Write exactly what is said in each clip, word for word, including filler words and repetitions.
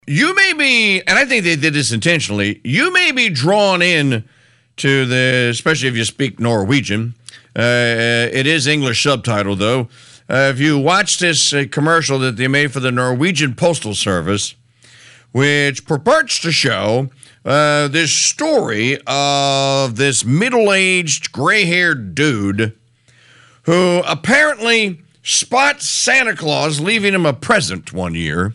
You may be, and I think they did this intentionally, you may be drawn in to the, especially if you speak Norwegian. Uh, it is English subtitle, though. Uh, if you watch this uh, commercial that they made for the Norwegian Postal Service, which purports to show uh, this story of this middle-aged, gray-haired dude who apparently spots Santa Claus leaving him a present one year.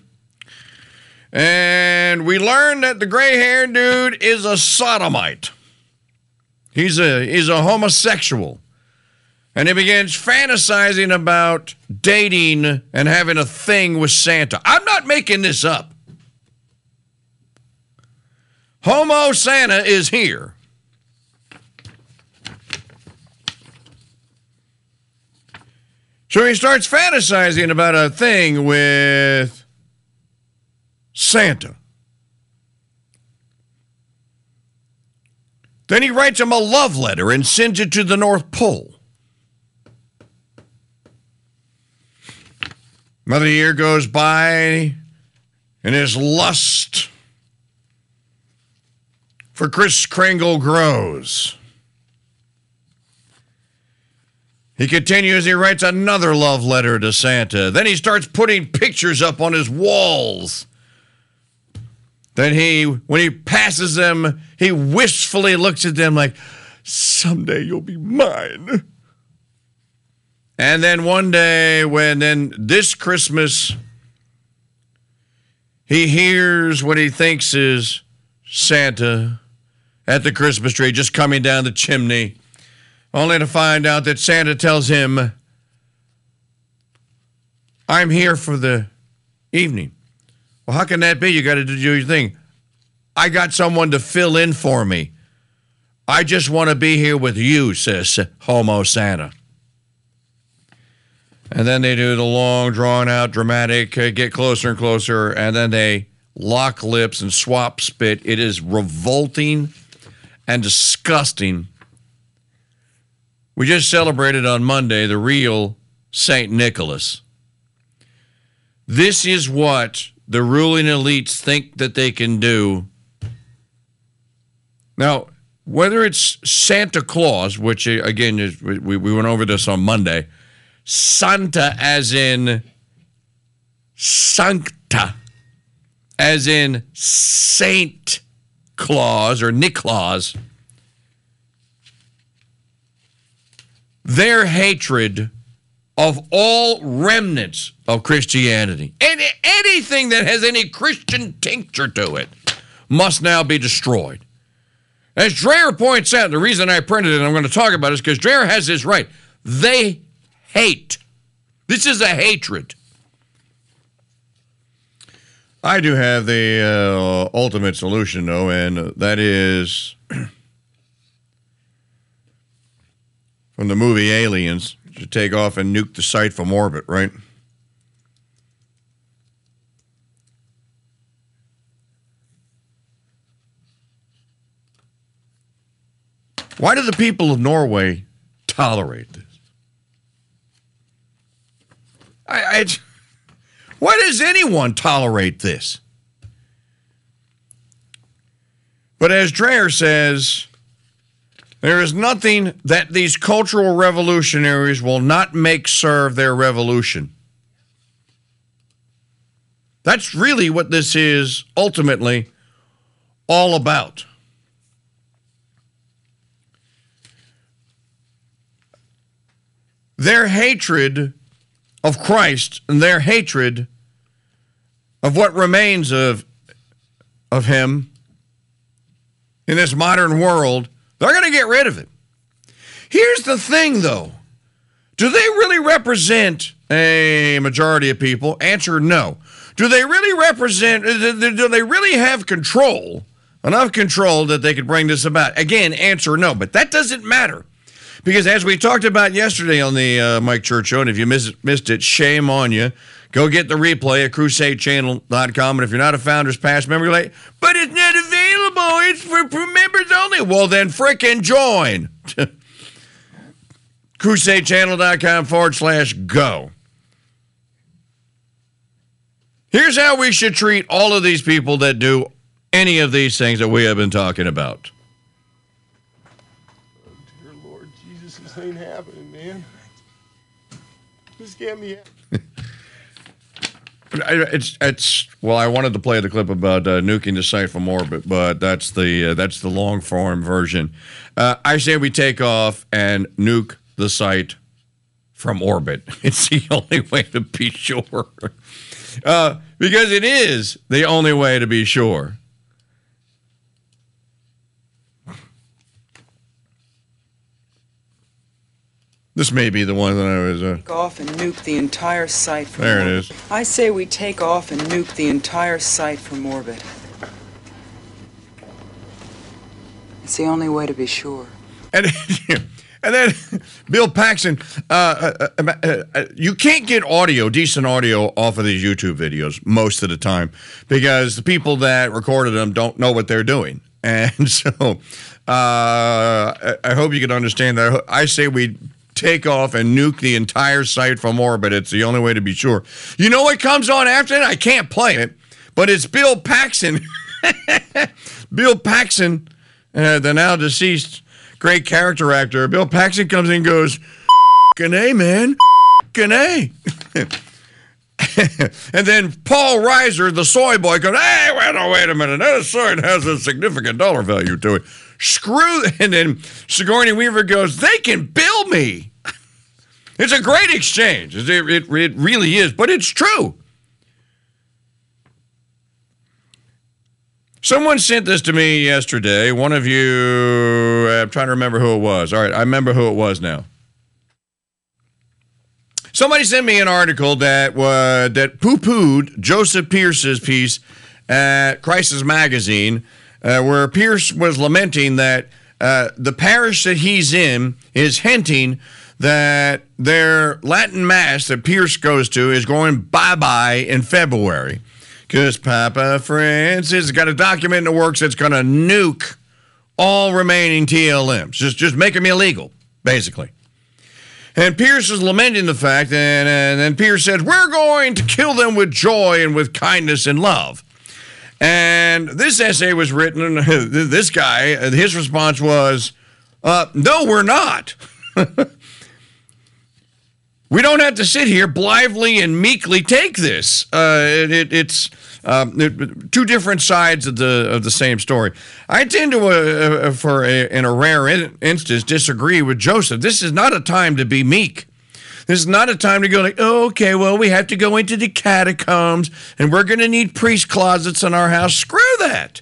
And we learned that the gray-haired dude is a sodomite. He's a, he's a homosexual. And he begins fantasizing about dating and having a thing with Santa. I'm not making this up. Homo Santa is here. So he starts fantasizing about a thing with Santa. Then he writes him a love letter and sends it to the North Pole. Another year goes by, and his lust for Kris Kringle grows. He continues, he writes another love letter to Santa. Then he starts putting pictures up on his walls. Then he, when he passes them, he wistfully looks at them like, someday you'll be mine. And then one day, when then this Christmas, he hears what he thinks is Santa at the Christmas tree just coming down the chimney, only to find out that Santa tells him, I'm here for the evening. Well, how can that be? You got to do your thing. I got someone to fill in for me. I just want to be here with you, says Homo Santa. And then they do the long, drawn-out, dramatic, uh, get closer and closer, and then they lock lips and swap spit. It is revolting and disgusting. We just celebrated on Monday the real Saint Nicholas. This is what the ruling elites think that they can do. Now, whether it's Santa Claus, which, again, is, we, we went over this on Monday, Santa as in Sancta, as in Saint Claus or Niklaus, their hatred of all remnants of Christianity, and anything that has any Christian tincture to it, must now be destroyed. As Dreher points out, the reason I printed it and I'm going to talk about it is because Dreher has this right. They hate. This is a hatred. I do have the uh, ultimate solution, though, and that is from the movie Aliens, to take off and nuke the site from orbit, right? Why do the people of Norway tolerate this? I, I, why does anyone tolerate this? But as Dreher says, there is nothing that these cultural revolutionaries will not make serve their revolution. That's really what this is ultimately all about. Their hatred of Christ and their hatred of what remains of, of him in this modern world, they're going to get rid of it. Here's the thing, though. Do they really represent a majority of people? Answer, no. Do they really represent, do they really have control, enough control that they could bring this about? Again, answer, no. But that doesn't matter. Because as we talked about yesterday on the uh, Mike Church Show, and if you miss, missed it, shame on you. Go get the replay at crusade channel dot com. And if you're not a Founders Pass member, you're like, but it's not available. It's for, for members only. Well, then frickin' join. crusade channel dot com forward slash go. Here's how we should treat all of these people that do any of these things that we have been talking about. Oh, dear Lord Jesus, this ain't happening, man. Just get me out. It's it's well, I wanted to play the clip about uh, nuking the site from orbit, but that's the uh, that's the long form version. Uh, I say we take off and nuke the site from orbit. It's the only way to be sure, uh, because it is the only way to be sure. This may be the one that I was... Uh, Take off and nuke the entire site from there orbit. it is. I say we take off and nuke the entire site from orbit. It's the only way to be sure. And, and then Bill Paxton, uh, uh, uh, uh, you can't get audio, decent audio, off of these YouTube videos most of the time because the people that recorded them don't know what they're doing. And so uh, I, I hope you can understand that. I say we take off and nuke the entire site from orbit. It's the only way to be sure. You know what comes on after that? I can't play it, but it's Bill Paxton. Bill Paxton, uh, the now deceased great character actor. Bill Paxton comes in and goes, "F***ing A, man. F***ing A." And then Paul Reiser, the soy boy, goes, "Hey, wait, oh, wait a minute. That soy has a significant dollar value to it. Screw." And then Sigourney Weaver goes, "They can bill me." It's a great exchange. It, it, it really is, but it's true. Someone sent this to me yesterday. One of you, I'm trying to remember who it was. All right, I remember who it was now. Somebody sent me an article that uh, that poo-pooed Joseph Pierce's piece at Crisis Magazine, uh, where Pierce was lamenting that uh, the parish that he's in is hinting that their Latin Mass that Pierce goes to is going bye-bye in February because Papa Francis has got a document in the works that's going to nuke all remaining T L Ms, just, just make them illegal, basically. And Pierce is lamenting the fact, and, and then Pierce said, "We're going to kill them with joy and with kindness and love." And this essay was written, this guy, his response was, uh, "No, we're not. We don't have to sit here blithely and meekly take this. Uh, it, it, it's um, it, two different sides of the of the same story." I tend to, uh, uh, for a, in a rare in, instance, disagree with Joseph. This is not a time to be meek. This is not a time to go like, "Oh, okay, well, we have to go into the catacombs, and we're going to need priest closets in our house." Screw that.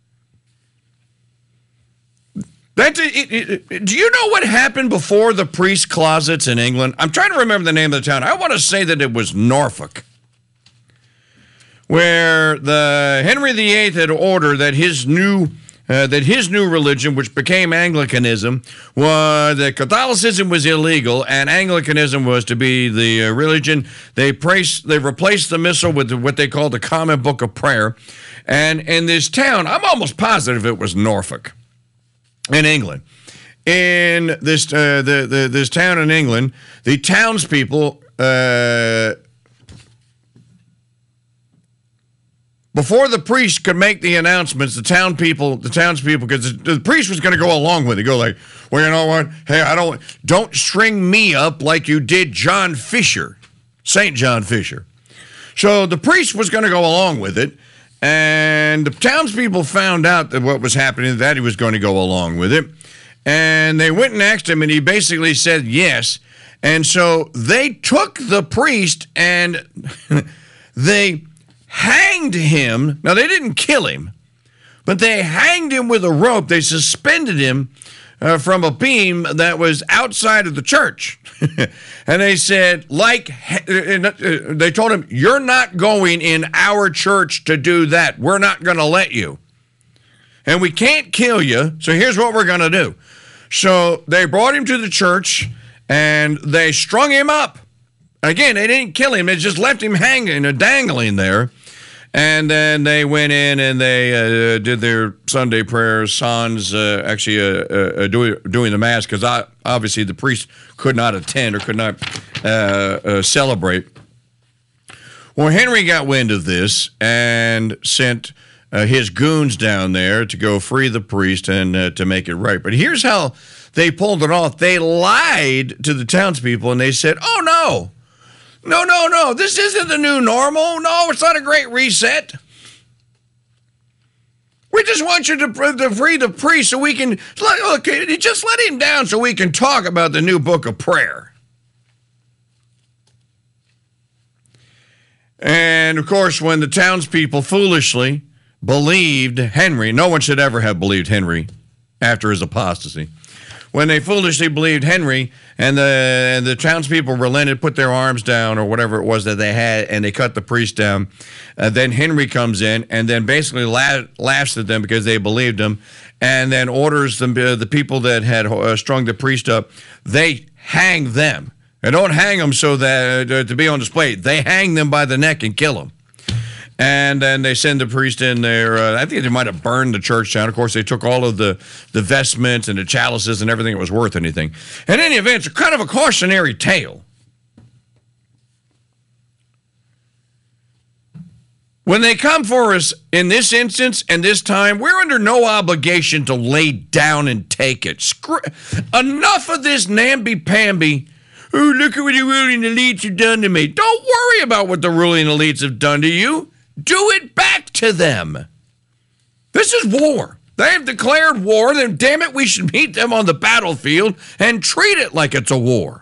That's it, it, it, do you know what happened before the priest closets in England? I'm trying to remember the name of the town. I want to say that it was Norfolk, where the Henry the Eighth had ordered that his new uh, that his new religion, which became Anglicanism, was that Catholicism was illegal and Anglicanism was to be the uh, religion. They praised, they replaced the missal with what they called the Common Book of Prayer, and in this town, I'm almost positive it was Norfolk, in England. In this uh, the, the this town in England, the townspeople, uh, before the priest could make the announcements, the town people, the townspeople, because the, the priest was going to go along with it, go like, "Well, you know what? Hey, I don't don't string me up like you did John Fisher, Saint John Fisher." So the priest was going to go along with it. And the townspeople found out that what was happening, that he was going to go along with it. And they went and asked him, and he basically said yes. And so they took the priest and they hanged him. Now, they didn't kill him, but they hanged him with a rope. They suspended him uh, from a beam that was outside of the church. And they said, like, they told him, "You're not going in our church to do that. We're not going to let you. And we can't kill you, so here's what we're going to do." So they brought him to the church, and they strung him up. Again, they didn't kill him. They just left him hanging or dangling there. And then they went in and they uh, did their Sunday prayers. Sans uh, actually uh, uh, doing, doing the Mass, because obviously the priest could not attend or could not uh, uh, celebrate. Well, Henry got wind of this and sent uh, his goons down there to go free the priest and uh, to make it right. But here's how they pulled it off. They lied to the townspeople and they said, oh, no, no, no, no, this isn't the new normal. No, it's not a great reset. We just want you to, to free the priest so we can, look, just let him down so we can talk about the new book of prayer. And, of course, when the townspeople foolishly believed Henry, no one should ever have believed Henry after his apostasy. When they foolishly believed Henry and the, and the townspeople relented, put their arms down or whatever it was that they had, and they cut the priest down, uh, then Henry comes in and then basically la- laughs at them because they believed him, and then orders them, uh, the people that had uh, strung the priest up, they hang them. They don't hang them so that uh, to be on display. They hang them by the neck and kill them. And then they send the priest in there. Uh, I think they might have burned the church down. Of course, they took all of the, the vestments and the chalices and everything that was worth anything. In any event, it's kind of a cautionary tale. When they come for us in this instance and this time, we're under no obligation to lay down and take it. Screw- Enough of this namby-pamby. Oh, look at what the ruling elites have done to me. Don't worry about what the ruling elites have done to you. Do it back to them. This is war. They have declared war, then damn it, we should meet them on the battlefield and treat it like it's a war.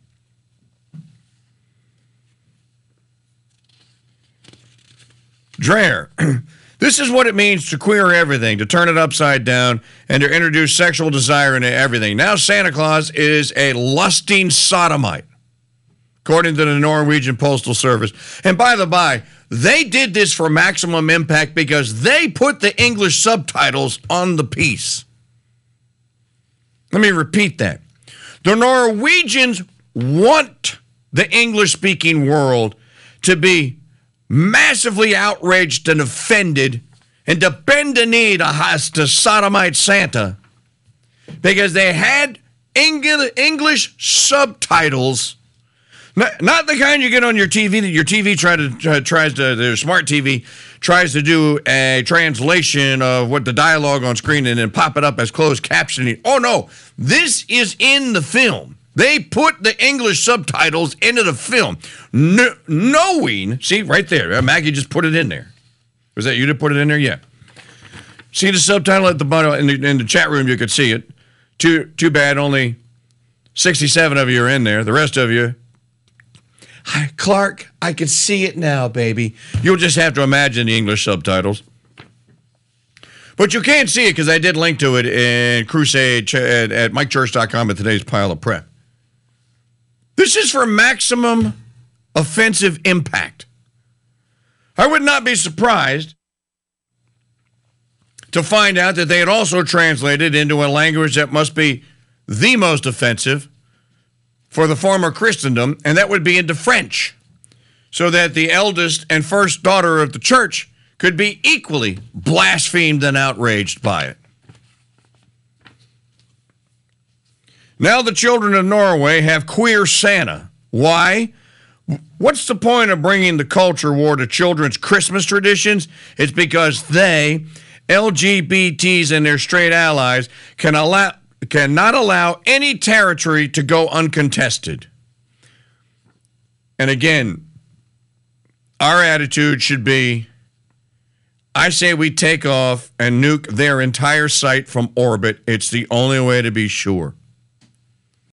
Dreher, this is what it means to queer everything, to turn it upside down, and to introduce sexual desire into everything. Now Santa Claus is a lusting sodomite, according to the Norwegian Postal Service. And by the by, they did this for maximum impact because they put the English subtitles on the piece. Let me repeat that. The Norwegians want the English-speaking world to be massively outraged and offended and to bend the knee to, to sodomite Santa because they had English subtitles, not, not the kind you get on your T V that your T V try to, uh, tries to, the smart T V tries to do a translation of what the dialogue on screen and then pop it up as closed captioning. Oh no, this is in the film. They put the English subtitles into the film, no, knowing, see, right there, Maggie just put it in there. Was that you that put it in there? Yeah. See the subtitle at the bottom, in the, in the chat room, you could see it. Too, too bad only sixty-seven of you are in there. The rest of you, hi, Clark, I can see it now, baby. You'll just have to imagine the English subtitles. But you can't see it because I did link to it in Crusade at, at mike church dot com at today's Pile of Prep. This is for maximum offensive impact. I would not be surprised to find out that they had also translated into a language that must be the most offensive for the former Christendom, and that would be into French, so that the eldest and first daughter of the church could be equally blasphemed and outraged by it. Now the children of Norway have queer Santa. Why? What's the point of bringing the culture war to children's Christmas traditions? It's because they, L G B Ts and their straight allies, can allow, cannot allow any territory to go uncontested. And again, our attitude should be, I say we take off and nuke their entire site from orbit. It's the only way to be sure.